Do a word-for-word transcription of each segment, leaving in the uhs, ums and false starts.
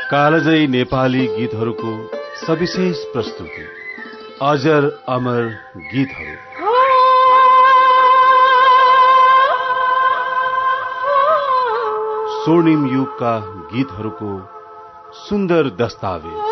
कालजयी नेपाली गीतहरूको सविशेष प्रस्तुति अजर अमर गीतहरू। स्वर्णिम युगका गीतहरूको सुन्दर दस्तावेज।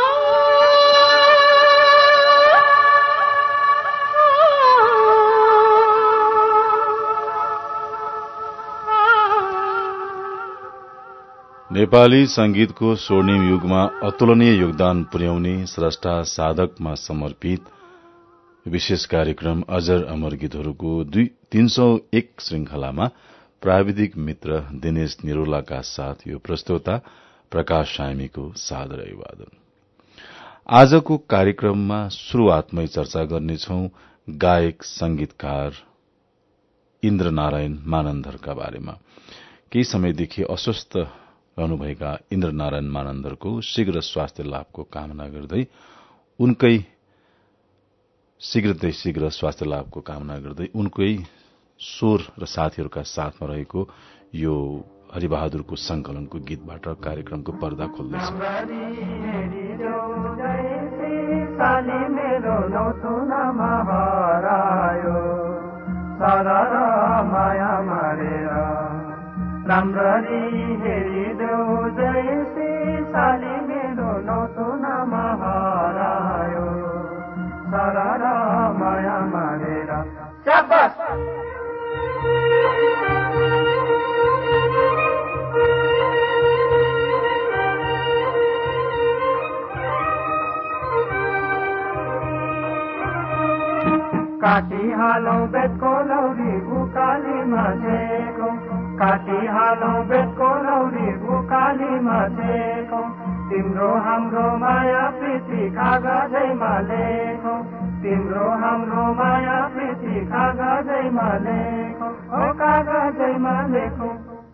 नेपाली संगीतको स्वर्णिम युगमा अतुलनीय योगदान पुर्याउने स्रष्टा साधकमा समर्पित विशेष कार्यक्रम अजर अमर गीतहरूको दुई तीन सौ एक श्रृंखलामा प्राविधिक मित्र दिनेश निरोलाका साथ यो प्रस्तोता प्रकाश सामीको सादर अभिवादन। आजको कार्यक्रममा शुरूआतमै चर्चा गर्नेछौं गायक संगीतकार इन्द्रनारायण मानन्धरका बारेमा। केही समयदेखि अस्वस्थ रहनुभएका इन्द्रनारायण मानन्धरको शीघ्र स्वास्थ्य लाभको कामना गर्दै उनकै शीघ्रतै शीघ्र स्वास्थ्य लाभको कामना गर्दै उनकै स्वर र साथीहरूका साथमा रहेको यो हरिबहादुरको संकलनको गीतबाट कार्यक्रमको पर्दा खोल्दैछ। राम्ररी हेरिदेऊ जयसी साली मेरो नौतुनमा हरायो सरर माया मारेर शाबास। काटी हालौं बेतको लौरी उकाली माझेको काटी हालौं बेतको लौरी उकालीमा छेकौं तिम्रो हाम्रो माया प्रीति कागजैमा लेखौं तिम्रो हाम्रो माया प्रीति कागजैमा लेखौं ओ कागजैमा लेखौं।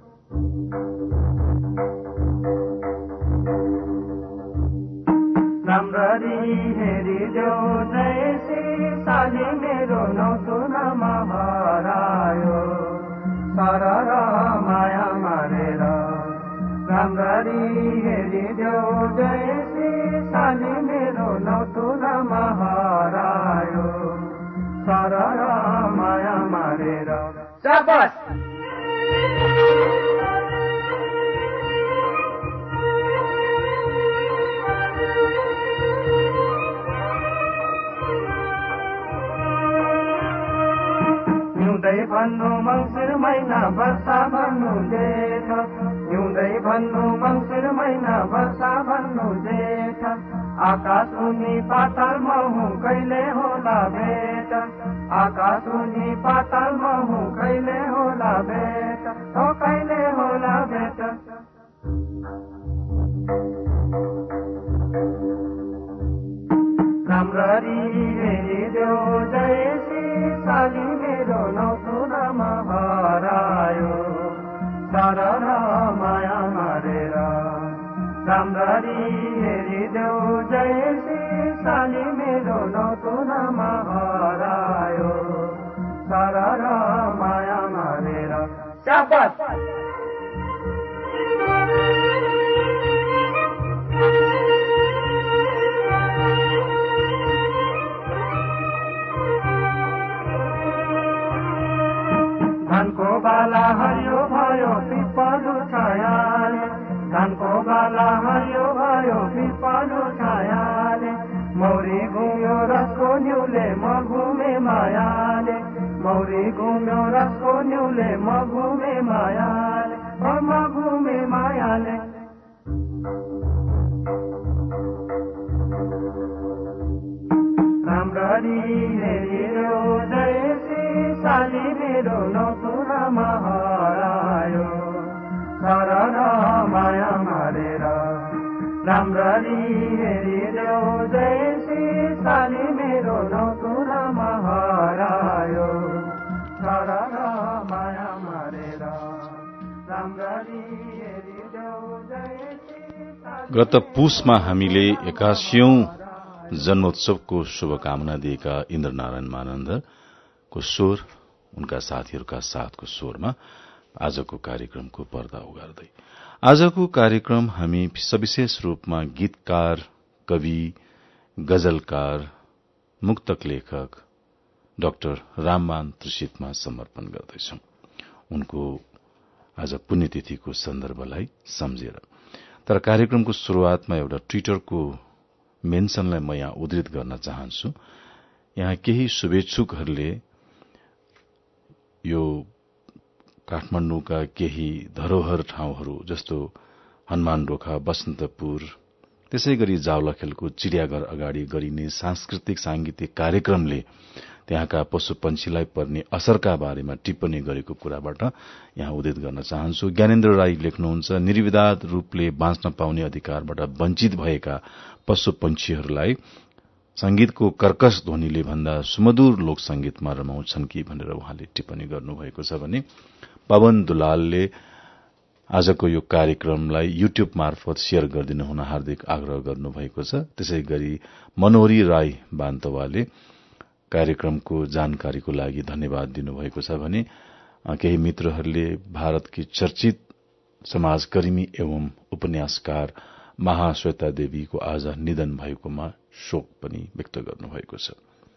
राम्ररी हेरिदेऊ जयसी साली मेरो नौतुनमा हरायो सरर माया मारेर राम्ररी हेरिदेऊ जयसी साली मेरो नौतुनमा हरायो सरर माया मारेर शाबास। हिउँदै भन्नु मङ्सिर महिना वर्षा भन्नु जेठ हिउँदै भन्नु मङ्सिर महिना वर्षा भन्नु जेठ आकाश उनी पातालमा हुँ कहिले होला भेट आकाश उनी पातालमा हुँ कहिले होला भेट ओ कहिले होला भेट। राम्ररी हेरिदेऊ जयसी साली मेरो नौतुनमा हरायो सरर माया मारेर राम्ररी हेरिदेऊ जयसी साली मेरो नौतुनमा हरायो सरर माया मारेर शाबास। धानको बाला हरियो भयो पिपलु छायाले धानको बाला हरियो भयो पिपलु छायाले मौरी घुम्यो रसको न्युले म घुमे मायाले मौरी घुम्यो रसको न्युले म घुमे मायाले म घुमे मायाले। राम्ररी हेरिदेऊ जयसी साली मेरो नौतुनमा हरायो सरर माया मारेर राम्ररी हेरिदेऊ जयसी साली मेरो नौतुनमा हरायो सरर माया मारेर राम्ररी हेरिदेऊ जयसी। गत पुसमा हामीले एकासीौं जन्मोत्सवको शुभकामना दिएका इन्द्रनारायण मानन्धरको स्वर उनका साथीहरूका साथको स्वरमा आजको कार्यक्रमको पर्दा उगार्दै आजको कार्यक्रम हामी सविशेष रूपमा गीतकार, कवि, गजलकार, मुक्तक लेखक डाक्टर राममान त्रिषितमा समर्पण गर्दैछौं, उनको आज पुण्यतिथिको सन्दर्भलाई सम्झेर। तर कार्यक्रमको शुरूआतमा एउटा ट्विटरको मेन्सनलाई म यहाँ उद्धृत गर्न चाहन्छु। यहाँ केही शुभेच्छुकहरूले यो काठमाडौँका केही धरोहर ठाउँहरू जस्तो हनुमान ढोका, बसन्तपुर, त्यसै गरी जावलाखेलको चिड़ियाघर अगाडि गरिने सांस्कृतिक सांगीतिक कार्यक्रमले त्यहाँका पशु पंक्षीलाई पर्ने असरका बारेमा टिप्पणी गरेको कुराबाट यहाँ उद्धृत गर्न चाहन्छु। ज्ञानेन्द्र राई लेख्नुहुन्छ, निर्विवाद रूपले बाँच्न पाउने अधिकारबाट वञ्चित भएका पशु पंक्षीहरूलाई संगीतको कर्कश ध्वनिले भन्दा सुमधुर लोक संगीतमा रमाउँछन् कि भनेर उहाँले टिप्पणी गर्नुभएको छ भने पवन दुलालले आजको यो कार्यक्रमलाई युट्युब मार्फत शेयर गरिदिनु हुन हार्दिक आग्रह गर्नुभएको छ। त्यसै गरी मनोहरी राई बान्तवाले कार्यक्रमको जानकारीको लागि धन्यवाद दिनुभएको छ भने केही मित्रहरूले भारतकी चर्चित समाजकर्मी एवं उपन्यासकार महाश्वेता देवीको आज निधन भएकोमा शोक पनि व्यक्त गर्नुभएको छ।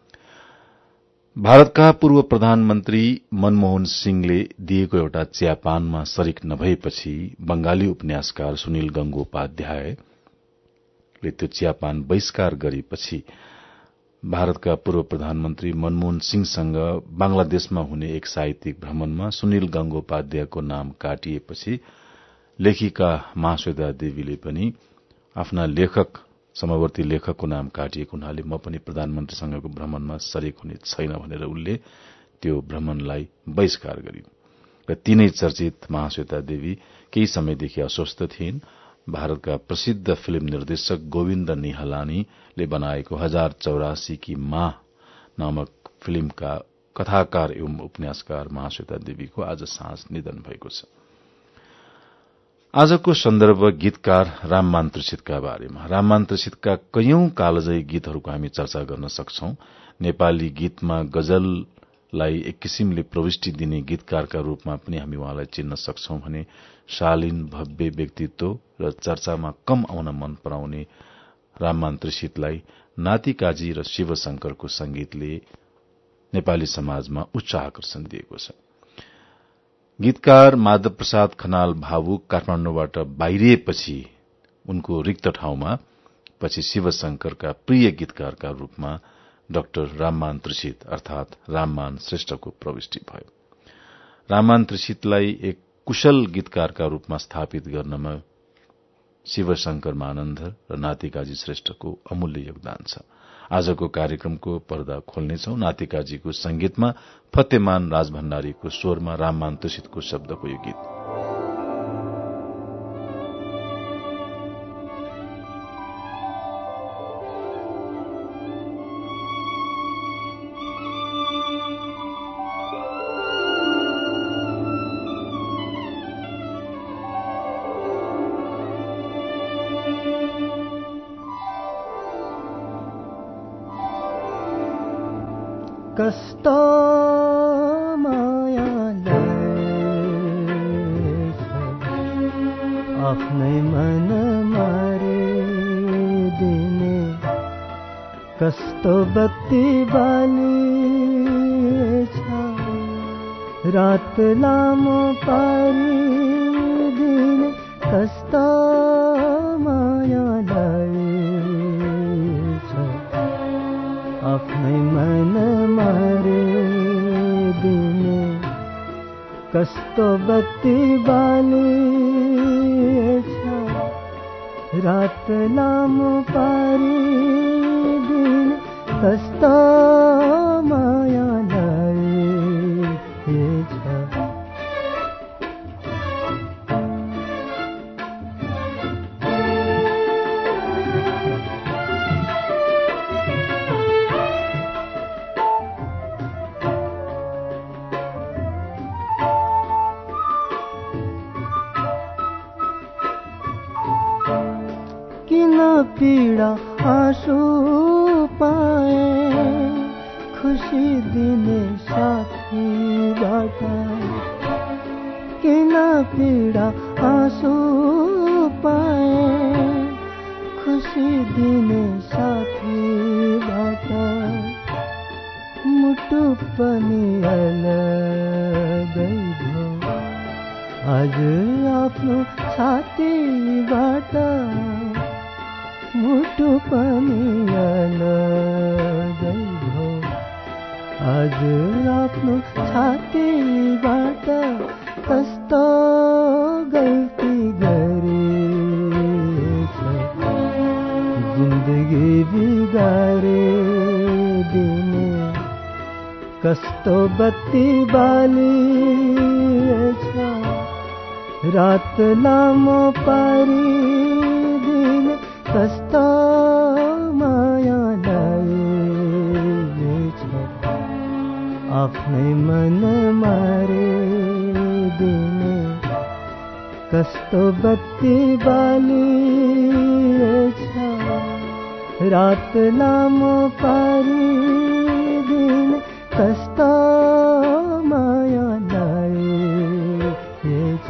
भारतका पूर्व प्रधानमन्त्री मनमोहन सिंहले दिएको एउटा चियापानमा शरीक नभएपछि बंगाली उपन्यासकार सुनिल गंगोपाध्यायले त्यो चियापान बहिष्कार गरेपछि भारतका पूर्व प्रधानमन्त्री मनमोहन सिंहसँग बांग्लादेशमा हुने एक साहित्यिक भ्रमणमा सुनिल गंगोपाध्यायको नाम काटिएपछि लेखिका महाश्वेता देवीले पनि आफ्ना लेखक समवर्ती लेखकको नाम काटिएको हुनाले म पनि प्रधानमन्त्रीसँगको भ्रमणमा शरीक हुने छैन भनेर उनले त्यो भ्रमणलाई बहिष्कार गरिन्। र तीनै चर्चित महाश्वेता देवी केही समयदेखि अस्वस्थ थिइन्। भारतका प्रसिद्ध फिल्म निर्देशक गोविन्द निहलानीले बनाएको हजार चौरासी की माँ नामक फिल्मका कथाकार एवं उपन्यासकार महाश्वेता देवीको आज साँझ निधन भएको छ। आजको सन्दर्भ गीतकार राममान त्रिषितका बारेमा। राममान त्रिषितका कैयौं कालजयी गीतहरूको हामी चर्चा गर्न सक्छौं। नेपाली गीतमा गजललाई एक किसिमले प्रविष्टि दिने गीतकारका रूपमा पनि हामी उहाँलाई चिन्न सक्छौं भने शालीन भव्य व्यक्तित्व र चर्चामा कम आउन मन पराउने राममान त्रिषितलाई नाति काजी र शिवशंकरको संगीतले नेपाली समाजमा उच्च आकर्षण दिएको छ। गीतकार माधव प्रसाद खनाल भावुक काठमाडौँबाट बाहिरिएपछि उनको रिक्त ठाउँमा पछि शिवशंकरका प्रिय गीतकारका रूपमा डाक्टर राममान त्रिषित अर्थात राममान श्रेष्ठको प्रविष्टि भयो। राममान त्रिषितलाई एक कुशल गीतकारका रूपमा स्थापित गर्नमा शिवशंकर मानन्धर र नातिकाजी श्रेष्ठको अमूल्य योगदान छ। आजको कार्यक्रमको पर्दा खोल्नेछौं नातिकाजीको संगीतमा फतेमान राजभण्डारीको स्वरमा राममान त्रिषितको शब्दको यो गीत। कस्तो मायालाई आफ्नै मन मारिदिने कस्तो बत्ती बाली छ रात लामो पारिदिने कस्तो मायालाई आफ्नै मन मारिदिने कस्तो बत्ती बाली छ रात लामो पारिदिने कस्तो मायालाई छ। पीड़ा आंसू पाए खुशी दिने साथी बाटा किन पीड़ा आंसू पनि अलगै भो आज आफ्नो छातीबाट मुटु पनि अलगै भो आज आफ्नो छातीबाट कस्तो गल्ती गरेछ जिन्दगी बिगारिदिने कस्तो बत्ती बालिएछ रात लामो पारिदिने कस्तो माया लागेछ आफ्नै मन मारिदिने कस्तो बत्ती बालिएछ रात लामो पारिदिने कस्तो माया लागेछ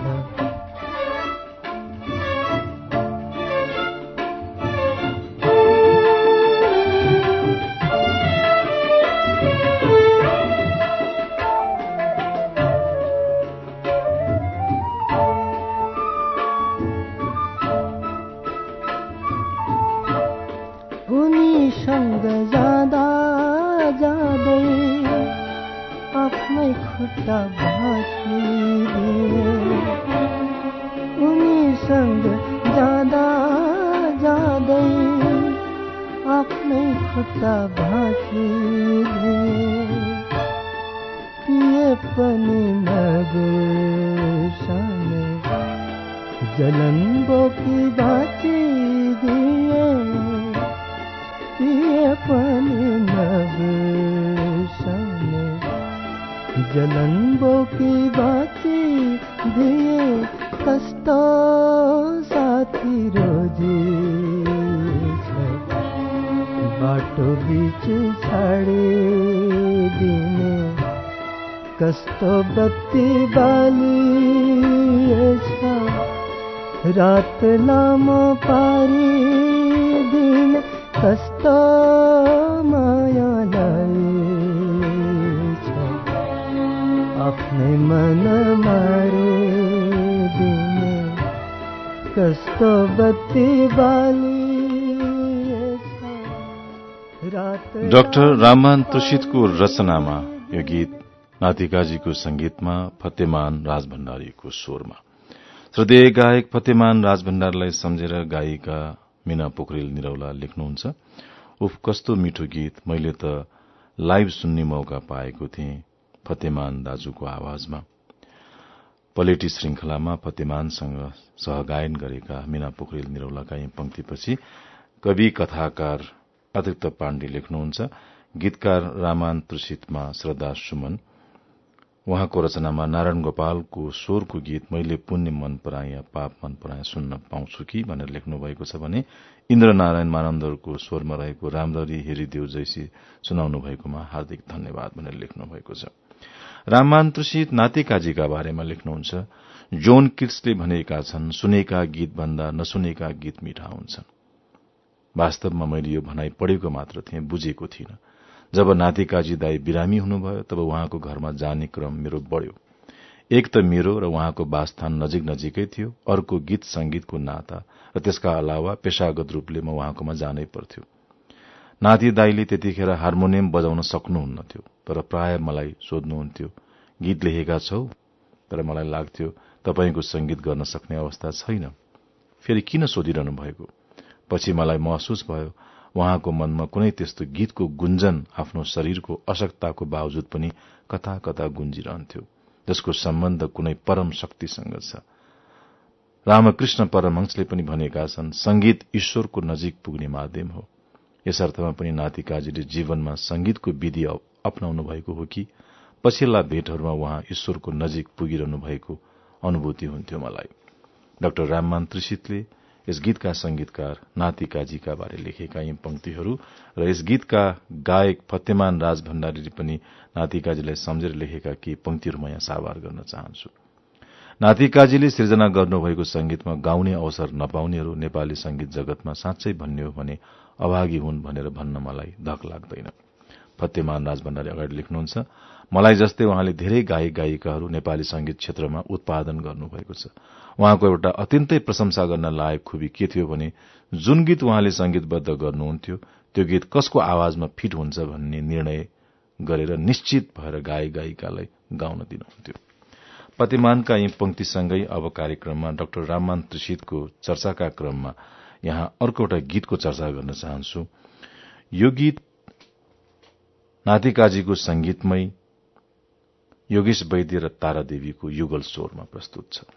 उनीसँग जाँदा जाँदै आफ्नै खुट्टा भाँचिदिए उनीसँग जाँदा जाँदै आफ्नै खुट्टा भाँचिदिए पिए पनि नबिर्सने जलन बोकी बाँचिदिए पिए पनि नबिर्सने जलन बोकी बाँचिदिए कस्तो साथी रोजेछ बाटो बीच छाडिदिने कस्तो बत्ती बालिएछ रात लामो पारिदिने कस्तो माया लागेछ आफ्नै मन मारिदिने कस्तो बत्ती बालिएछ रात। डाक्टर राममान तुषितको रचनामा यो गीत नातिकाजीको संगीतमा फतेमान राजभण्डारीको स्वरमा। श्रद्धेय गायक फतेमान राजभण्डारीलाई सम्झेर गायिका मीना पोखरेल निरौला लेख्नुहुन्छ, उफ कस्तो मिठो गीत, मैले त लाइभ सुन्ने मौका पाएको थिएँ फतेमान दाजुको आवाजमा। पलेटी श्रृंखलामा फतेमानसँग सहगायन गरेका मीना पोखरेल निरौलाका यी पंक्तिपछि कवि कथाकार अतिरिक्त पाण्डे लेख्नुहुन्छ, गीतकार रामान तुषितमा श्रद्धा सुमन। उहाँको रचनामा नारायण गोपालको स्वरको गीत मैले पुण्य मन पराए या पाप मन पराए सुन्न पाउँछु कि भनेर लेख्नु भएको छ भने इन्द्रनारायण मानन्दरको स्वरमा रहेको रामदरी हेरिदेऊ जैसी सुनाउनु भएकोमा हार्दिक धन्यवाद भनेर लेख्नु भएको छ। राममान तुषित नातिकाजीका बारेमा लेख्नुहुन्छ, जोन किट्सले भनेका छन् सुनेका गीत भन्दा नसुनेका गीत मिठा हुन्छन्। वास्तवमा मैले यो भनाई पढेको मात्र थिएँ, बुझेको थिइनँ। जब नातिकाजी दाई बिरामी हुनुभयो तब उहाँको घरमा जाने क्रम मेरो बढ़्यो। एक त मेरो र उहाँको वासस्थान नजिक नजिकै थियो, अर्को गीत संगीतको नाता र त्यसका अलावा पेशागत रूपले म उहाँकोमा जानै पर्थ्यो। नाति दाईले त्यतिखेर हार्मोनियम बजाउन सक्नुहुन्नथ्यो, तर प्राय मलाई सोध्नुहुन्थ्यो, गीत लेखेका छौ? तर मलाई लाग्थ्यो तपाईको संगीत गर्न सक्ने अवस्था छैन। फेरि किन सोधिरहनु भएको? पछि मलाई महसुस भयो उहाँको मनमा कुनै त्यस्तो गीतको गुन्जन आफ्नो शरीरको अशक्तताको बावजुद पनि कता कता गुन्जिरहन्थ्यो, जसको सम्बन्ध कुनै परम शक्तिसँग छ। रामकृष्ण परमहंसले पनि भनेका छन्, संगीत ईश्वरको नजिक पुग्ने माध्यम हो। यस अर्थमा पनि नातिकाजीले जीवनमा संगीतको विधि अपनाउनु भएको हो कि पछिल्ला भेटहरूमा उहाँ ईश्वरको नजिक पुगिरहनु भएको अनुभूति हुन्थ्यो मलाई। डाक्टर राममान तुषितले यस गीतका संगीतकार नातिकाजीका बारे लेखेका यी पंक्तिहरू र यस गीतका गायक फतेमान राजभण्डारीले पनि नातिकाजीलाई सम्झेर लेखेका केही पंक्तिहरू म यहाँ साभार गर्न चाहन्छु। नातिकाजीले सृजना गर्नुभएको संगीतमा गाउने अवसर नपाउनेहरू नेपाली संगीत जगतमा साँच्चै भन्ने हो भने अभागी हुन् भनेर भन्न मलाई धक लाग्दैन। फतेमान राज भण्डारी अगाडि लेख्नुहुन्छ, मलाई जस्तै उहाँले धेरै गायक गायिकाहरू नेपाली संगीत क्षेत्रमा उत्पादन गर्नुभएको छ। उहाँको एउटा अत्यन्तै प्रशंसा गर्न लायक खुबी के थियो भने जुन गीत उहाँले संगीतबद्ध गर्नुहुन्थ्यो त्यो गीत कसको आवाजमा फिट हुन्छ भन्ने निर्णय गरेर निश्चित भएर गायक गायिकालाई गाउन दिनुहुन्थ्यो। फतेमानका यी पंक्तिसँगै अब कार्यक्रममा डाक्टर राममान त्रिषितको चर्चाका क्रममा यहाँ अर्को एउटा गीतको चर्चा गर्न चाहन्छु। यो गीत नातिकाजीको संगीतमै योगेश वैद्य र तारा देवीको युगल स्वरमा प्रस्तुत छ।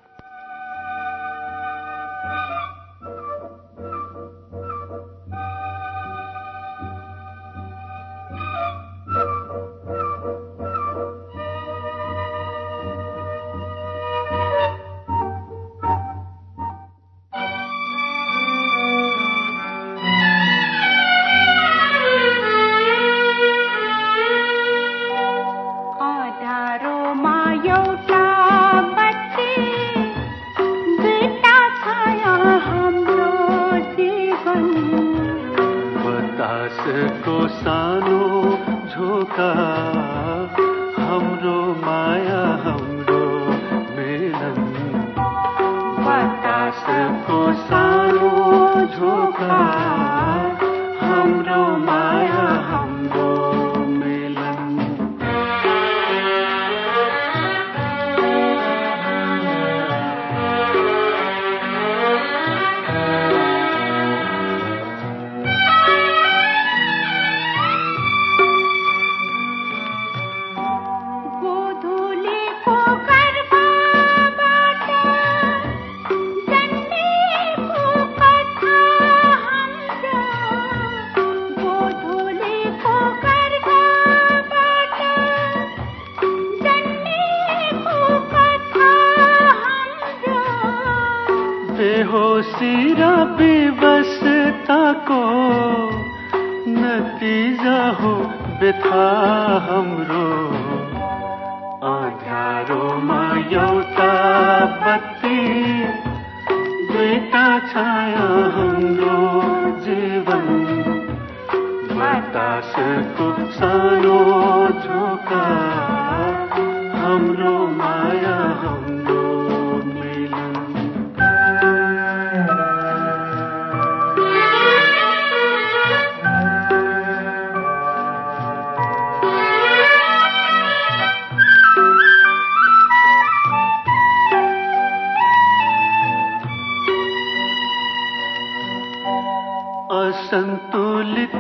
असंतुलित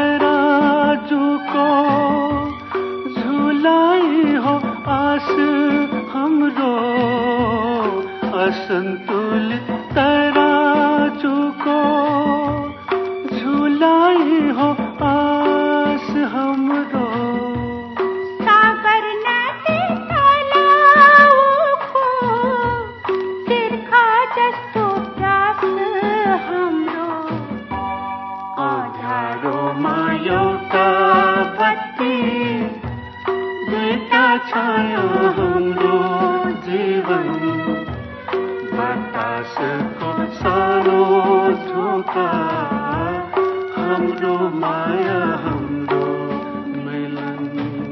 तराजू को झुलाई हो आस हमरो, असंतुलित तराजू को झुलाई हो आस हमरो। सागर नदी तालाबको तिर्खा जस्तो प्यास हाम्रो, अँध्यारोमा एउटा बत्ती दुईटा छाया हाम्रो जीवन, बतासको सानो झोका हाम्रो माया हाम्रो मिलन।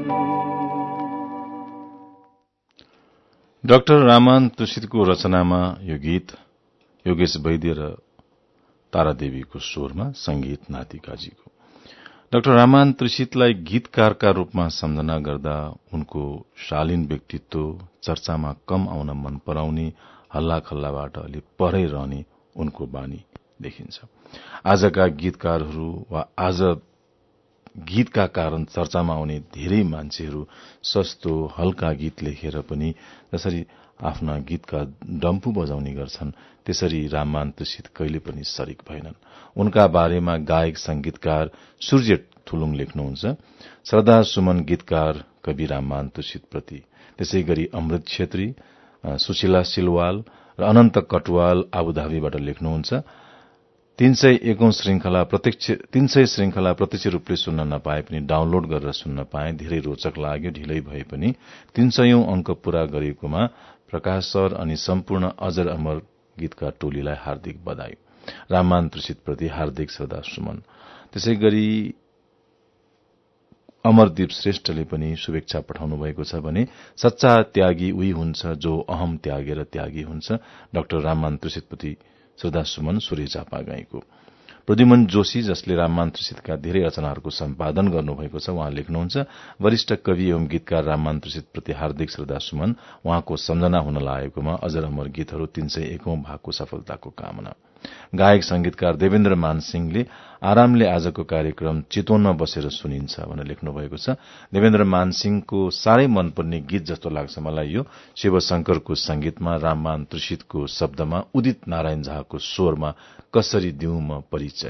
डाक्टर राममान त्रिषितको रचनामा यो गीत योगेश वैद्य र तारादेवीको स्वरमा, संगीत नातिकाजीको। डाक्टर राममान त्रिषितलाई गीतकारका रूपमा सम्झना गर्दा उनको शालीन व्यक्तित्व, चर्चामा कम आउन मन पराउने, हल्ला खल्लाबाट अलि परै रहने उनको बानी देखिन्छ। आजका गीतकारहरू वा आज गीतका कारण चर्चामा आउने धेरै मान्छेहरू सस्तो हल्का गीत लेखेर पनि जसरी आफ्ना गीतका डम्फु बजाउने गर्छन्, त्यसरी राममान त्रिषित कहिले पनि सरिक भएनन्। उनका बारेमा गायक संगीतकार सूर्य थुलुङ लेख्नुहुन्छ, श्रद्धा सुमन गीतकार कवि राममान त्रिषित प्रति। त्यसै गरी अमृत छेत्री, सुशीला सिलवाल र अनन्त कटवाल आबुधाबीबाट लेख्नुहुन्छ, तीन सय एकौं श्रृंखला प्रत्यक्ष तीन सय श्रृंखला प्रत्यक्ष रूपले सुन्न नपाए पनि डाउनलोड गरेर सुन्न पाए, धेरै रोचक लाग्यो। ढिलै भए पनि तीन सयौं अंक पूरा गरेकोमा प्रकाश सर अनि सम्पूर्ण अजर अमर गीतका टोलीलाई हार्दिक बधाई। राममान त्रिषित प्रति हार्दिक श्रद्धा सुमन। त्यसै गरी अमरदीप श्रेष्ठले पनि शुभेच्छा पठाउनु भएको छ भने सच्चा त्यागी उही हुन्छ जो अहम त्यागेर त्यागी हुन्छ। डाक्टर राममान त्रिषितप्रति श्रद्धासुमन सूर्य चापागाईको। प्रद्युमन जोशी जसले राममान त्रिषितका धेरै रचनाहरूको सम्पादन गर्नुभएको छ उहाँ लेख्नुहुन्छ, वरिष्ठ कवि एवं गीतकार राममान त्रिषितप्रति हार्दिक श्रद्धासुमन। उहाँको सम्झना हुन लागेकोमा अजर अमर गीतहरू तीन सय एकौं भागको सफलताको कामना। गायक संगीतकार देवेन्द्र मानसिंहले आरामले आजको कार्यक्रम चितवनमा बसेर सुनिन्छ भनेर लेख्नु भएको छ। देवेन्द्र मानसिंहको साह्रै मनपर्ने गीत जस्तो लाग्छ मलाई यो शिवशंकरको संगीतमा राममान त्रिषितको शब्दमा उदित नारायण झाको स्वरमा कसरी दिउँ म परिचय।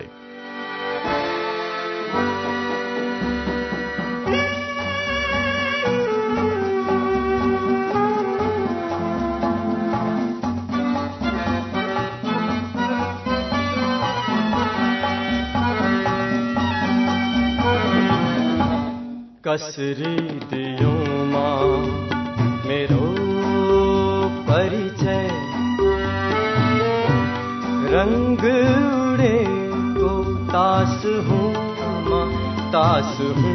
कसरी दियूं मां मेरो परिचय, रंग उड़े को तास हूँ मां, तास हूँ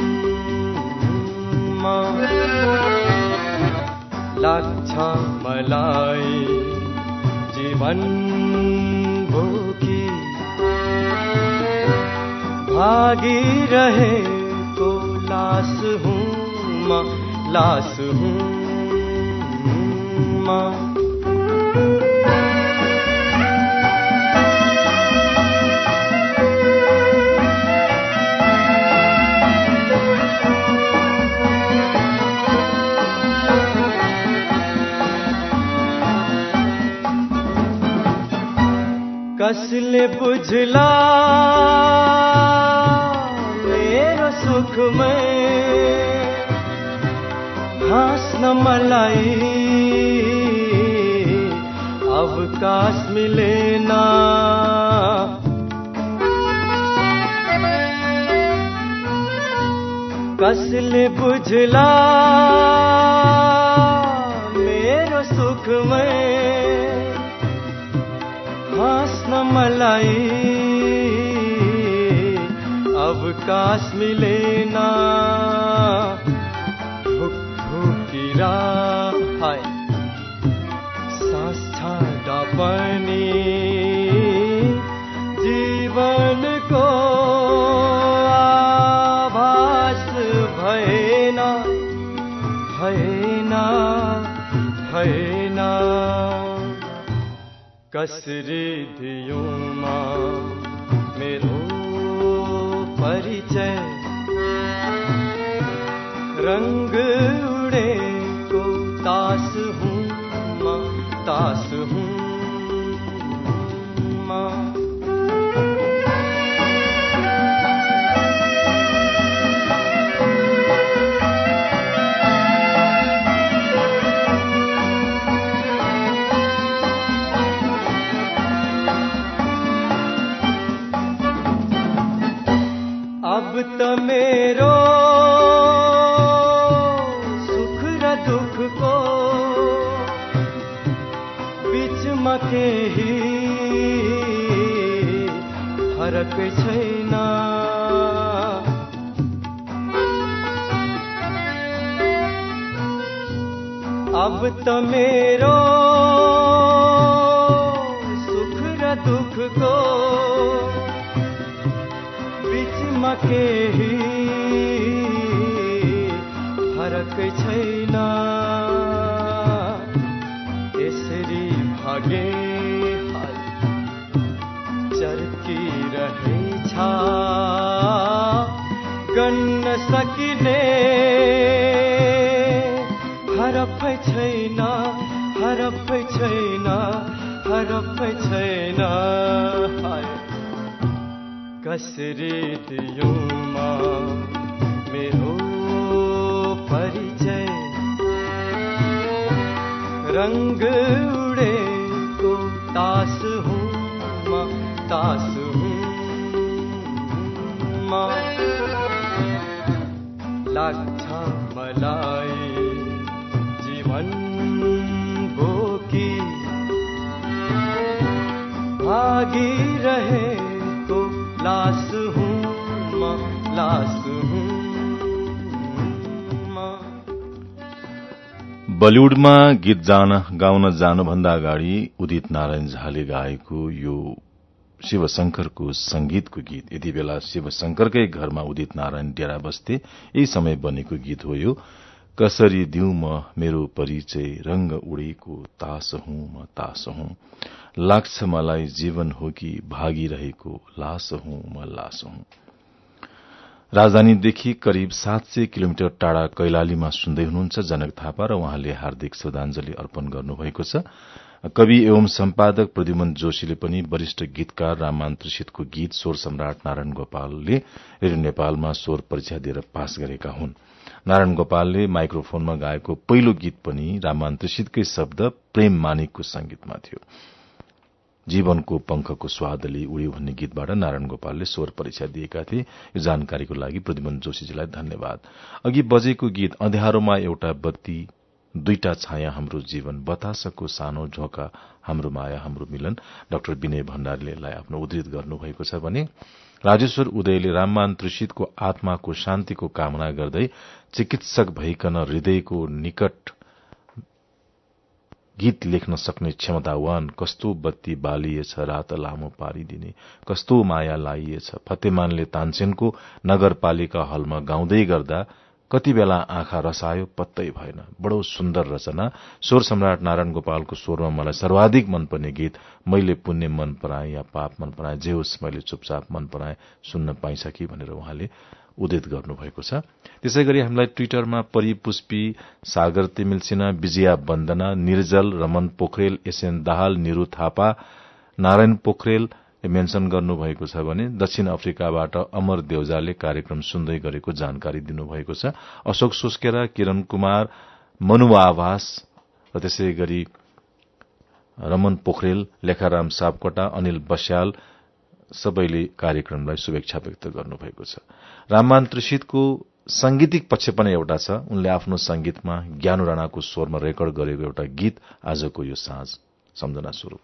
मां। लाच्छा मलाई जीवन भूखी भागी रहे को लास हूँ मां, लास हूँ मां। कसले बुझला मेरो सुख में हाँस्न मलाई अवकाश मिलेना। कसले बुझला मेरो सुख में हाँस्न मलाई अवकाश मिलेना। भुक भुकिरा हाय सांस छाड़ा पनि जीवन को आभास भएना, भएना, भएना। कसरी दियूं मां मेरो परिचय, रंग उड़े को तास हूँ मां, तास हूँ मां। अब तो मेरो सुख र दुख को बीच में केही फरक छैन। अब तो मेरो सुख र दुख को केही फरक छैन। यसरी भागे हाल चर्की रहेछ गन्न सकिने हरफ छैन, हरफ छैन, हरफ छैन। हाय कसरी दियूं मां मेरो परिचय, रंग उड़े को तास हूँ मां, तास हूँ मां। लाच्छा मलाई जीवन भोगी भागी रहे लास हूँ मां, लास हूँ बलिउडमा गीत जान गाउन जानुभन्दा अगाडि उदित नारायण झाले गाएको यो शिवशंकरको संगीतको गीत। यति बेला शिवशंकरकै घरमा उदित नारायण डेरा बस्थे, यही समय बनेको गीत हो यो। कसरी दिउँ म मेरो परिचय, रंग उडेको तास हुँ म तास हुँ, लाग्छ मलाई जीवन हो कि भागिरहेको लास हुँ म लास हुँ। राजधानीदेखि करिब सात सय किलोमिटर टाढा कैलालीमा सुन्दै हुनुहुन्छ जनक थापा र उहाँले हार्दिक श्रद्धांजलि अर्पण गर्नुभएको छ। कवि एवं सम्पादक प्रद्युमन जोशीले पनि वरिष्ठ गीतकार राममान त्रिषितको गीत स्वर सम्राट नारायण गोपालले रेडियो नेपालमा स्वर परीक्षा दिएर पास गरेका हुन्। नारायण गोपालले माइक्रोफोनमा गाएको पहिलो गीत पनि राममान त्रिषितकै शब्द प्रेम मानिकको संगीतमा थियो। जीवनको पंखको स्वादले उड्यो भन्ने गीतबाट नारायण गोपालले स्वर परीक्षा दिएका थिए। यो जानकारीको लागि प्रद्युमन जोशीजीलाई धन्यवाद। अघि बजेको गीत अँध्यारोमा एउटा बत्ती, दुईटा छाया हाम्रो जीवन, बतासको सानो झोका हाम्रो माया हाम्रो मिलन, डाक्टर विनय भण्डारीले आफ्नो उद्धृत गर्नुभएको छ भने राजेश्वर उदयले राममान त्रिषितको आत्माको शान्तिको कामना गर्दै चिकित्सक भइकन हृदयको निकट गीत लेख्न सक्ने क्षमतावान, कस्तो बत्ती बालिएछ रात लामो पारिदिने, कस्तो माया लाइएछ, फतेमानले तानसेनको नगरपालिका हलमा गाउँदै गर्दा कति बेला आँखा रसायो पत्तै भएन। बडो सुन्दर रचना। स्वर सम्राट नारायण गोपालको स्वरमा मलाई सर्वाधिक मनपर्ने गीत मैले पुण्य मन पराए या पाप मन पराए, जे होस् मैले चुपचाप मन पराए, सुन्न पाइन्छ कि भनेर उहाँले उदित गर्नुभएको छ। त्यसै गरी हामीलाई ट्विटरमा परिपुष्पी, सागर तिमिल सिन्हा, विजया वन्दना, निर्जल, रमन पोखरेल, एसएन दाहाल, निरू थापा, नारायण पोखरेल मेन्सन गर्नुभएको छ भने दक्षिण अफ्रिकाबाट अमर देउजाले कार्यक्रम सुन्दै गरेको जानकारी दिनुभएको छ। अशोक सुस्केरा, किरण कुमार, मनु आभास र त्यसै गरी रमन पोखरेल, लेखाराम सापकोटा, अनिल बस्याल सबैले कार्यक्रमलाई शुभेच्छा व्यक्त गर्नुभएको छ। राममान त्रिषितको सांगीतिक पक्ष पनि एउटा छ। उनले आफ्नो संगीतमा ज्ञानु राणाको स्वरमा रेकर्ड गरेको एउटा गीत आजको यो साँझ सम्झना स्वरूप।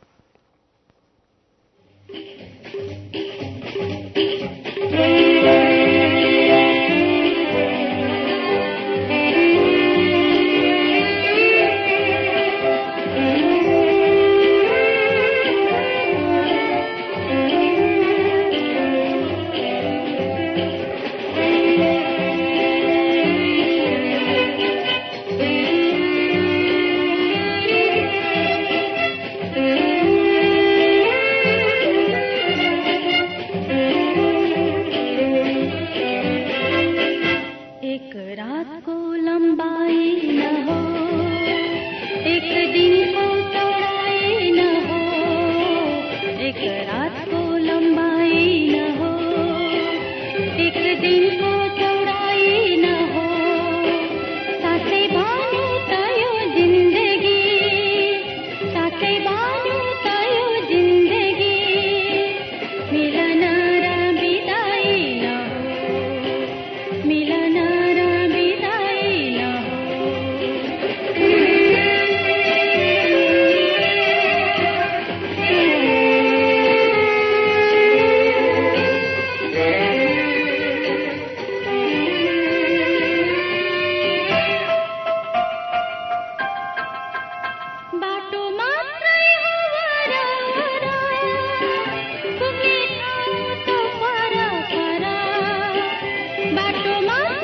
बाटो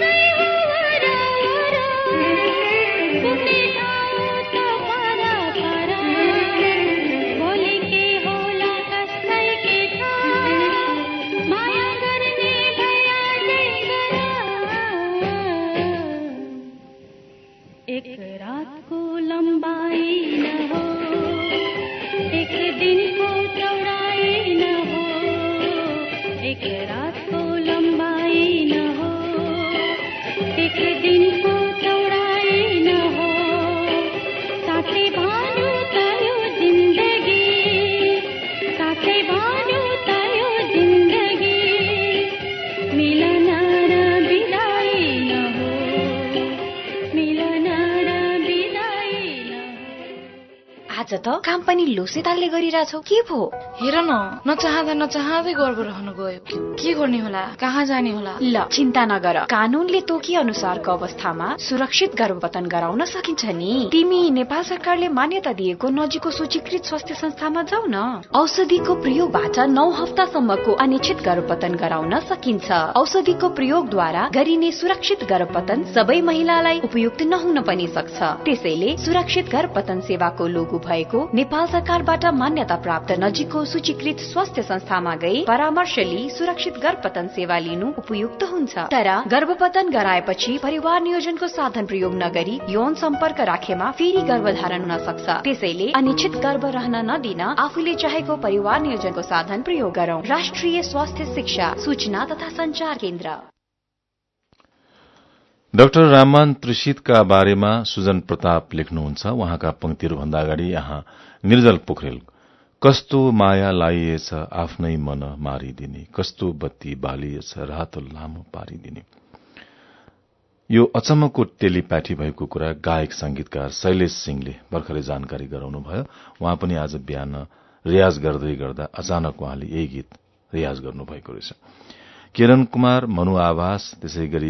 आज त काम पनि लोसे तालले गरिरहेछौ, के भो? हेर न, नचाहँदा नचाहँदै गर्भ रहनु गयो। के गर्ने होला, कहाँ जाने होला? ल चिन्ता नगर, कानूनले तोकी अनुसारको अवस्थामा सुरक्षित गर्भपतन गराउन सकिन्छ नि। तिमी नेपाल सरकारले मान्यता दिएको नजिकको सूचीकृत स्वास्थ्य संस्थामा जाऊ न। औषधिको प्रयोगबाट नौ हप्तासम्मको अनिश्चित गर्भपतन गराउन सकिन्छ। औषधिको प्रयोगद्वारा गरिने सुरक्षित गर्भपतन सबै महिलालाई उपयुक्त नहुन पनि सक्छ। त्यसैले सुरक्षित गर्भपतन सेवाको लोगो भएको नेपाल सरकारबाट मान्यता प्राप्त नजिकको सूचीकृत स्वास्थ्य संस्थामा गई परामर्श लिई सुरक्षित गर्भपतन सेवा लिनु उपयुक्त हुन्छ। तर गर्भपतन गराएपछि परिवार नियोजनको साधन प्रयोग नगरी यौन सम्पर्क राखेमा फेरि गर्भधारण हुन सक्छ। त्यसैले अनिश्चित गर्भ रहन नदिन आफूले चाहेको परिवार नियोजनको साधन प्रयोग गरौं। राष्ट्रिय स्वास्थ्य शिक्षा सूचना तथा संचार केन्द्र। डाक्टर राममान त्रिषितका बारेमा सुजन प्रताप लेख्नुहुन्छ। उहाँका पंक्तिहरू भन्दा अगाडि यहाँ निर्जल पोखरेल, कस्तो माया लाइएछ आफ्नै मन मारिदिने, कस्तो बत्ती बालिएछ रातो लामो पारिदिने। यो अचम्मको टेलिप्याथी भएको कुरा गायक संगीतकार शैलेश सिंहले भर्खरै जानकारी गराउनुभयो। उहाँ पनि आज बिहान रियाज गर्दै गर्दा अचानक उहाँले यही गीत रियाज गर्नुभएको रहेछ। किरण कुमार, मनु आवास, त्यसै गरी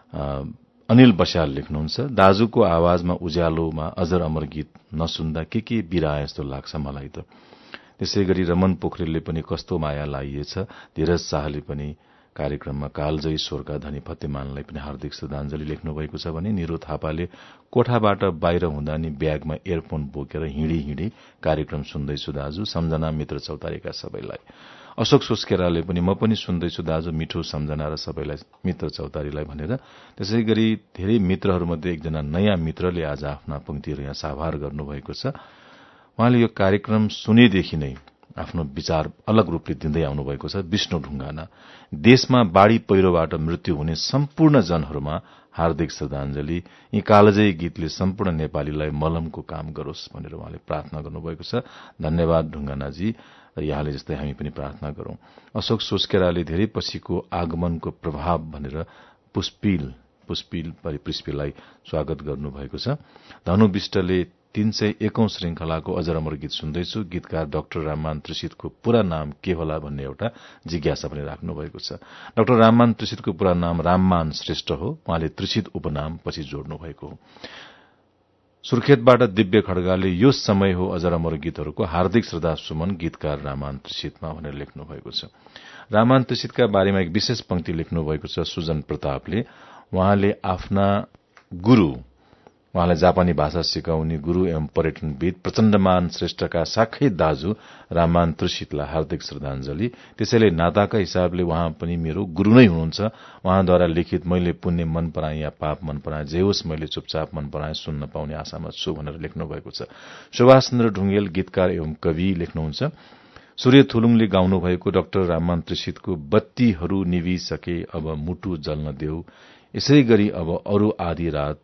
अनिल बस्याल लेख्नुहुन्छ, दाजुको आवाजमा उज्यालोमा अजर अमर गीत नसुन्दा के के बिराए जस्तो लाग्छ मलाई त। त्यसै गरी रमन पोखरेलले पनि कस्तो माया लाइएछ। धीरज शाहले पनि कार्यक्रममा कालजयी स्वरका धनी फतेमानलाई पनि हार्दिक श्रद्धाञ्जली लेख्नु भएको छ भने निरो थापाले कोठाबाट बाहिर हुँदा नि ब्यागमा इयरफोन बोकेर हिँडी हिँडी कार्यक्रम सुन्दैछु दाजु, सम्झना मित्र चौतारीका सबैलाई। अशोक सुस्केराले पनि म पनि सुन्दैछु दाजु, मिठो सम्झना र सबैलाई मित्र चौतारीलाई भनेर। त्यसै गरी धेरै मित्रहरूमध्ये एकजना नयाँ मित्रले आज आफ्ना पंक्तिहरू यहाँ साभार गर्नुभएको छ। उहाँले यो कार्यक्रम सुनेदेखि नै आफ्नो विचार अलग रूपले दिँदै आउनुभएको छ। विष्णु ढुङ्गाना, देशमा बाढ़ी पहिरोबाट मृत्यु हुने सम्पूर्ण जनहरूमा हार्दिक श्रद्धाञ्जली, यी कालजयी गीतले सम्पूर्ण नेपालीलाई मलमको काम गरोस् भनेर उहाँले प्रार्थना गर्नुभएको छ। धन्यवाद ढुङ्गानाजी, यहाँले जस्तै हामी पनि प्रार्थना गरौं। अशोक सोस्केराले धेरै पछिको आगमनको प्रभाव भनेर पुष्पिल पुष्पिल परिपृष्पिलाई स्वागत गर्नुभएको छ। धनु विष्टले तीन सय एकौं श्रृंखलाको अजर अमर गीत सुन्दैछु, गीतकार डाक्टर राममान त्रिषितको पूरा नाम के होला भन्ने एउटा जिज्ञासा पनि राख्नु भएको छ। डाक्टर राममान त्रिषितको पूरा नाम राममान श्रेष्ठ हो। उहाँले त्रिषित उपनाम पछि जोड्नु भएको हो। सुर्खेतबाट दिव्य खड्गाले यो समय हो अजर अमर गीतहरूको हार्दिक श्रद्धा सुमन गीतकार राममान त्रिषितमा भनेर लेख्नु भएको छ। राममान त्रिषितका बारेमा एक विशेष पंक्ति लेख्नु भएको छ सुजन प्रतापले। उहाँले आफ्ना गुरू, उहाँलाई जापानी भाषा सिकाउने गुरू एवं पर्यटनविद प्रचण्डमान श्रेष्ठका साखै दाजु राममान त्रिषितलाई हार्दिक श्रद्धाञ्जली। त्यसैले नाताका हिसाबले उहाँ पनि मेरो गुरू नै हुनुहुन्छ। उहाँद्वारा लिखित मैले पुण्य मन पराए या पाप मन पराए, जे होस् मैले चुपचाप मन पराए सुन्न पाउने आशामा छु भनेर लेख्नु भएको छ। सुभाष चन्द्र ढुङ्गेल गीतकार एवं कवि लेख्नुहुन्छ, सूर्य थुलुङले गाउनु भएको डाक्टर राममान त्रिषितको बत्तीहरू निभिसके अब मुटु जल्न देऊ, यसै गरी अब अरू आधी रात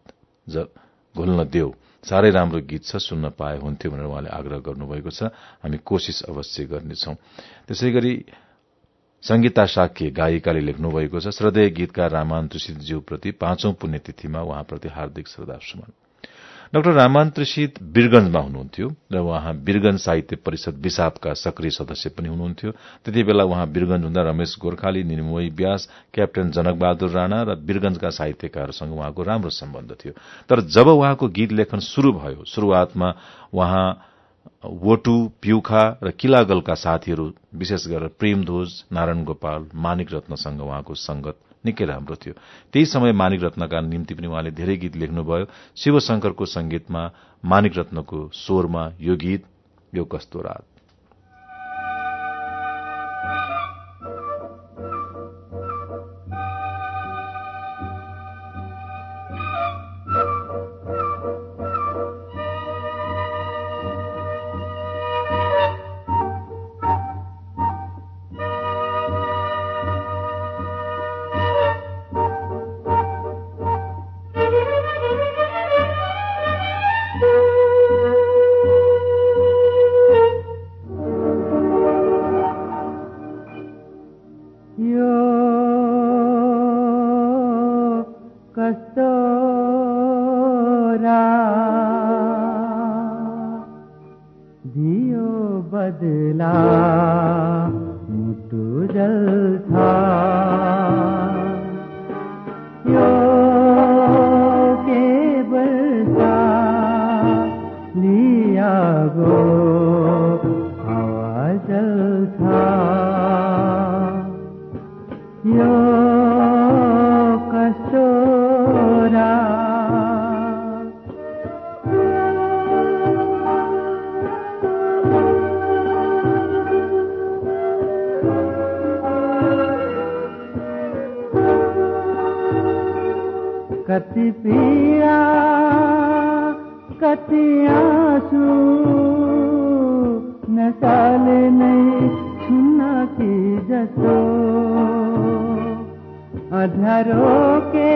घुल्न देऊ, साह्रै राम्रो गीत छ, सुन्न पाए हुन्थ्यो भनेर उहाँले आग्रह गर्नुभएको छ। हामी कोशिश अवश्य गर्नेछौं। त्यसै गरी संगीता साक्य गायिकाले लेख्नु भएको छ, श्रद्धेय गीतकार राममान त्रिषितज्यूप्रति पाँचौं पुण्यतिथिमा उहाँप्रति हार्दिक श्रद्धासुमन। डाक्टर राममान त्रिषित वीरगंजमा हुनुहुन्थ्यो र उहाँ वीरगंज साहित्य परिषद विसापका सक्रिय सदस्य पनि हुनुहुन्थ्यो। त्यति बेला उहाँ वीरगंज हुँदा रमेश गोर्खाली, निर्मोही व्यास, क्याप्टेन जनकबहादुर राणा र वीरगंजका साहित्यकारहरूसँग उहाँको राम्रो सम्बन्ध थियो। तर जब उहाँको गीत लेखन शुरू भयो, शुरूआतमा उहाँ वटु, प्युखा र किलागलका साथीहरू विशेष गरेर प्रेमध्वज, नारायण गोपाल, मानिक रत्नसँग उहाँको संगत निकै राम्रो थियो। त्यही समय मानिक रत्नका निम्ति पनि उहाँले धेरै गीत लेख्नुभयो। शिवशंकरको संगीतमा, मानिक रत्नको स्वरमा यो गीत यो कस्तो रात। बदला मुटु जल्छ यो केवल लियागो हावा जल्छ यो कस्तोरा कति पीडा कति आँसु नसाले नै छुन्न कि जस्तो अध्यारो के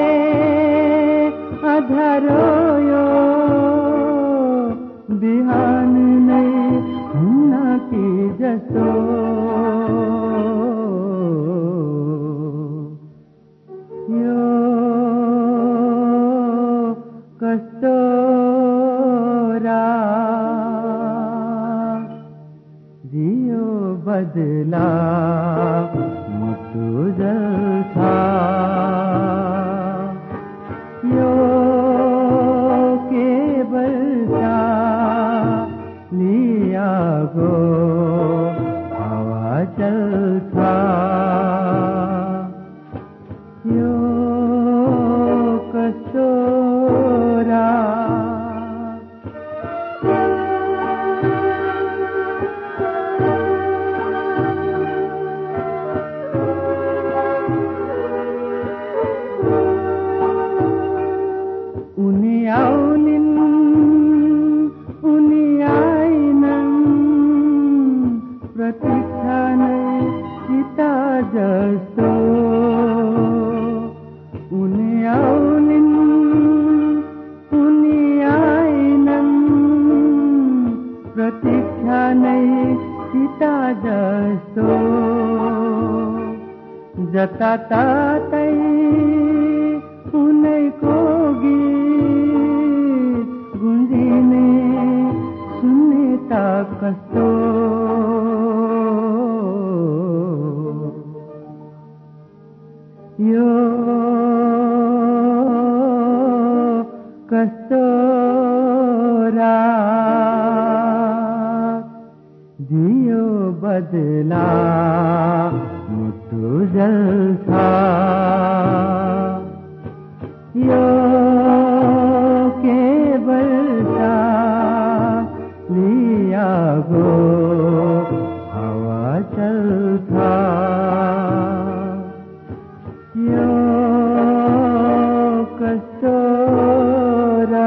अध्यारो यो बिहान नै हुन्न कि जस्तो यो कस्तोरा जियो बदला मुटु जल्छ यो केवल लियागो हावा जल्छ यो कस्तोरा उनी आउलिन् उनी आइनन् प्रतीक्षा नै सीता जस्तो उनी आउलिन् उनी आइनन् प्रतीक्षा नै सीता जस्तो जताततै उनैको गीत गुन्जिने सुन्ने त कस्तो यो कस्तोरा जियो बदला मुटु जल्छ यो केवल लियागो हावा चल्छ यो कस्तोरा।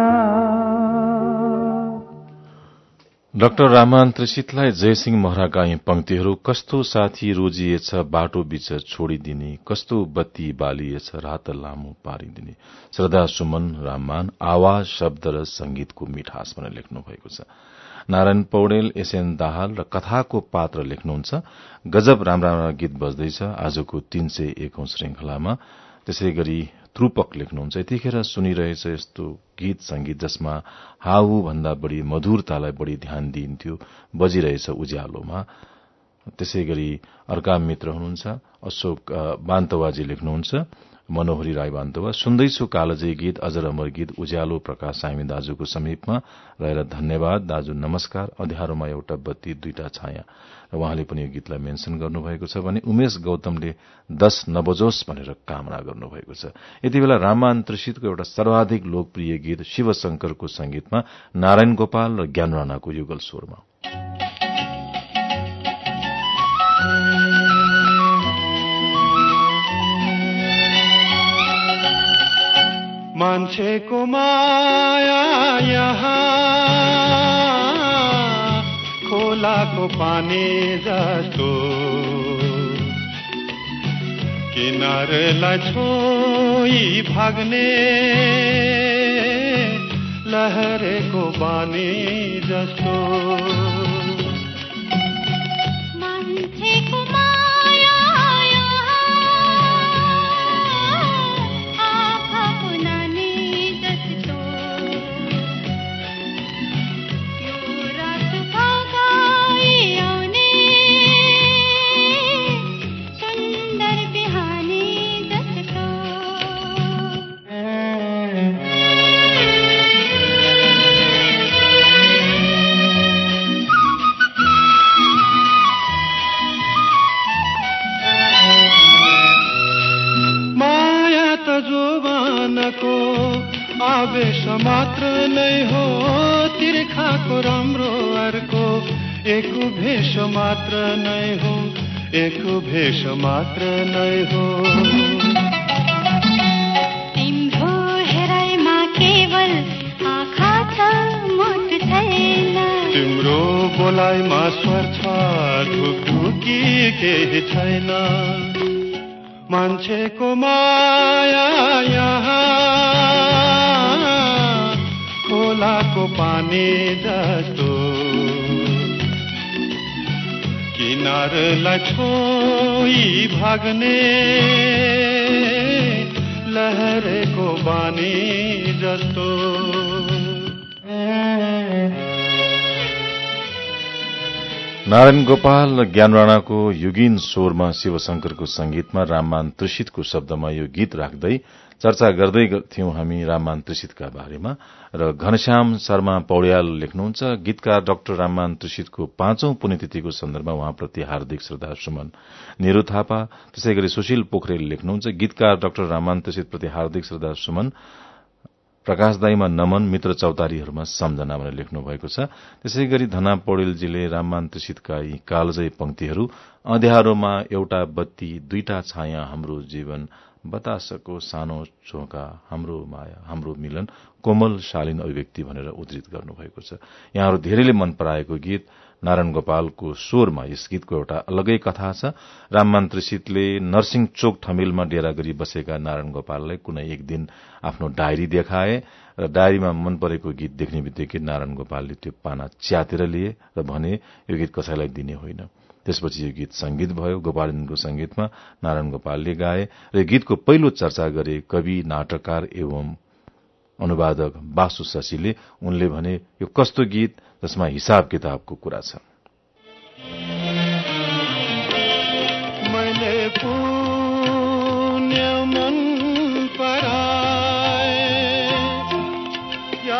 डाक्टर रामान त्रिसितलाई जयसिंह महराका यी पंक्तिहरू कस्तो साथी रोजिएछ बाटो बीच छोडिदिने कस्तो बत्ती बालिएछ रात लामो पारिदिने श्रद्धा सुमन रामान आवाज शब्द र संगीतको मिठास भनेर लेख्नु भएको छ। नारायण पौडेल एसएन दाहाल र कथाको पात्र लेख्नुहुन्छ। गजब राम्रा राम्रा गीत बज्दैछ आजको तीन सय एकौं श्रृंखलामा। त्यसै गरी त्रुपक लेख्नुहुन्छ यतिखेर सुनिरहेछ यस्तो गीत संगीत जसमा हाउ भन्दा बढ़ी मधुरतालाई बढ़ी ध्यान दिइन्थ्यो बजिरहेछ उज्यालोमा। त्यसै गरी अर्का मित्र हुनुहुन्छ अशोक बान्तवाजी लेख्नुहुन्छ मनोहरी राई बान्तवा सुन्दैछु कालजयी गीत अजर अमर गीत उज्यालो प्रकाश सामी दाजुको समीपमा रहेर धन्यवाद दाजु नमस्कार अँध्यारोमा एउटा बत्ती दुईटा छाया र उहाँले पनि यो गीतलाई मेन्सन गर्नुभएको छ भने उमेश गौतमले दश नबजोस् भनेर कामना गर्नुभएको छ। यति बेला रामान त्रिसितको एउटा सर्वाधिक लोकप्रिय गीत शिवशंकरको संगीतमा नारायण गोपाल र ज्ञान राणाको युगल स्वरमा। मान्छेको माया यहाँ खोलाको पानी जस्तो किनारलाई छोई भाग्ने लहरेको बानी जस्तो आउने जोबानको आवेश मात्र नै हो, तिर्खाको राम्रो अर्को एक भेष मात्र नै हो, एक भेष मात्र नै हो। तिम्रो हेराइमा केवल आँखा छ, मुट छैन। तिम्रो बोलाइमा स्वर छ, ढुकढुकी केही छैन। मान्छेको माया यहाँ खोलाको पानी जस्तो, किनारलाई छोई भाग्ने लहरेको बानी जस्तो। नारायण गोपाल ज्ञान राणाको युगीन स्वरमा शिवशंकरको संगीतमा राममान त्रिषितको शब्दमा यो गीत राख्दै चर्चा गर्दै थियौं हामी राममान त्रिषितका बारेमा। र घनश्याम शर्मा पौड्याल लेख्नुहुन्छ, गीतकार डाक्टर राममान त्रिषितको पाँचौं पुण्यतिथिको सन्दर्भमा उहाँप्रति हार्दिक श्रद्धा सुमन। निरु थापा त्यसै गरी सुशील पोखरेल लेख्नुहुन्छ, गीतकार डाक्टर राममान त्रिषितप्रति हार्दिक श्रद्धा सुमन, प्रकाश दाईमा नमन, मित्र चौतारीहरूमा सम्झना भनेर लेख्नु भएको छ। त्यसै गरी धना पौडेलजीले राममान त्रिषितका यी कालजयी पंक्तिहरू, अँध्यारोमा एउटा बत्ती दुईटा छाया हाम्रो जीवन, बतासको सानो चोका हाम्रो माया हाम्रो मिलन, कोमल शालीन अभिव्यक्ति भनेर उद्धृत गर्नुभएको छ। यहाँहरू धेरैले मन पराएको गीत नारायण गोपालको स्वरमा यस गीतको एउटा अलगै कथा छ। राममान त्रिषितले नरसिंह चोक ठमेलमा डेरा गरी बसेका नारायण गोपाललाई कुनै एक दिन आफ्नो डायरी देखाए र डायरीमा मन परेको गीत देख्ने बित्तिकै नारायण गोपालले त्यो पाना च्यातेर लिए र भने यो गीत कसैलाई दिने होइन। त्यसपछि यो गीत संगीत भयो, गोपालनको संगीतमा नारायण गोपालले गाए र गीतको पहिलो चर्चा गरे कवि, नाटककार एवं अनुवादक बासु शशीले। उनले भने यो कस्तो गीत जसमा हिसाब किताबको कुरा छ। मैले पुण्य मन पराए या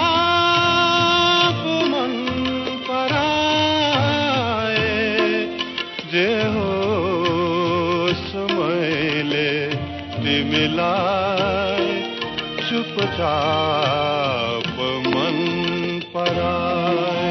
पाप मन पराए, जे होस् मैले तिमीलाई चुपचाप मन पराए।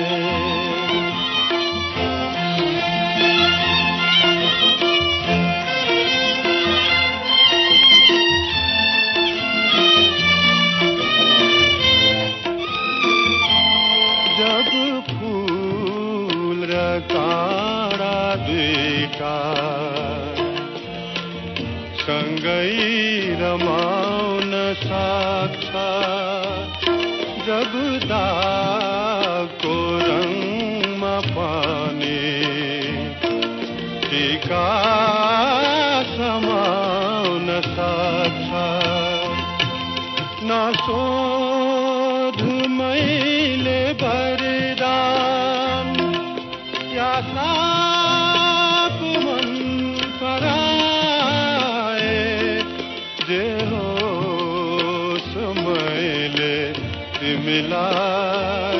जब फूल र काँडा दुईटा सँगै रमाउन सक्छ, जब दागको रङमा पनि टीका समाउन सक्छ, नसोध मैले वरदान या साप मन पराए, जे होस् मैले तिमीलाई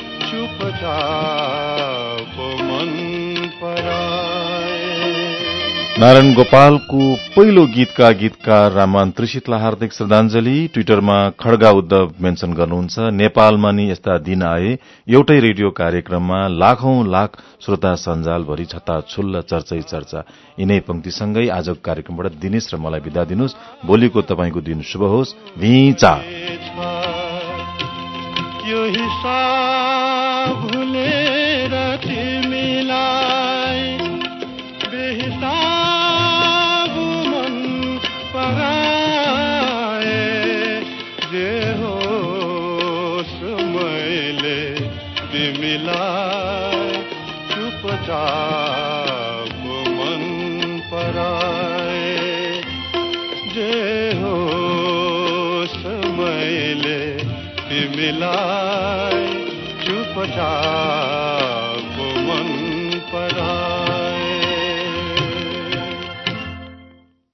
चुपचाप मन पराए। नारायण गोपालको पहिलो गीतका गीतकार राममान त्रिषितलाई हार्दिक श्रद्धाञ्जली। ट्विटरमा खड्गा उद्धव मेन्सन गर्नुहुन्छ, नेपालमा नि यस्ता दिन आए, एउटै रेडियो कार्यक्रममा लाखौं लाख श्रोता सञ्जालभरि छताछुल्ल चर्चै चर्चा। यिनै पंक्तिसँगै आजको कार्यक्रमबाट दिनेश र मलाई बिदा दिनुहोस्। भोलिको तपाईको दिन शुभ होस्। भिचा यो हिसाब भुलेर तिमीलाई बेहिसाब मन पराए, जे होस् मैले तिमीलाई चुपचाप मन पराए, जे होस् मैले तिमीलाई चुपचाप मन पराए।